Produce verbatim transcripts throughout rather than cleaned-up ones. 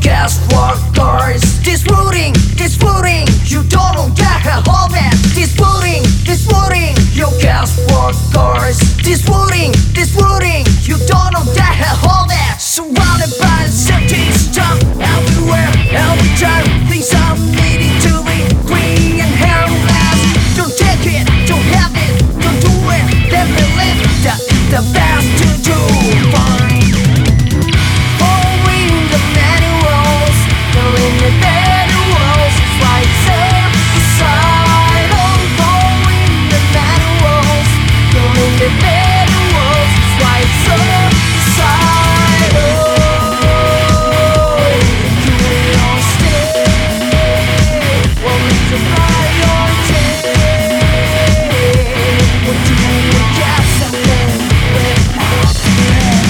guess what, guys? This floating, this floating, you don't know that I hold it. This floating, this floating, you guess what, guys? This floating, this floating, you don't know that I hold it. Surrounded by empty stuff everywhere, every time. Things are needing to be green and hairless. Don't take it, don't have it, don't do it. Then believe that it's the best to do. Fine. Following the manuals, knowing the better rules, it's right there beside. Oh, following the manuals, knowing the better rules, it's right there beside. Oh, you don't stay. What is the priority? What do you get something without it?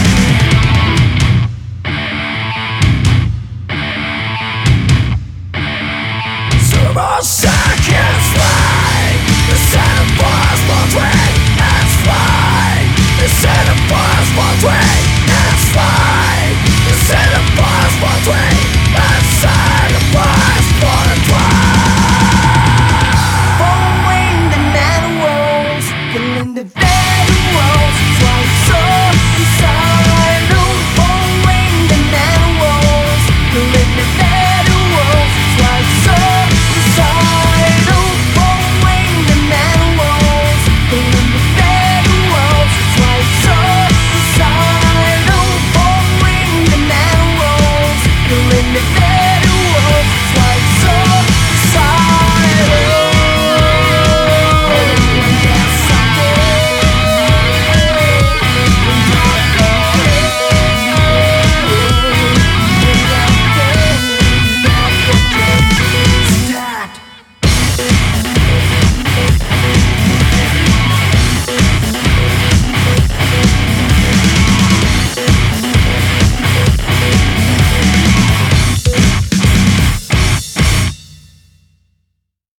Several seconds fly, the sound of possible train, that's fine. The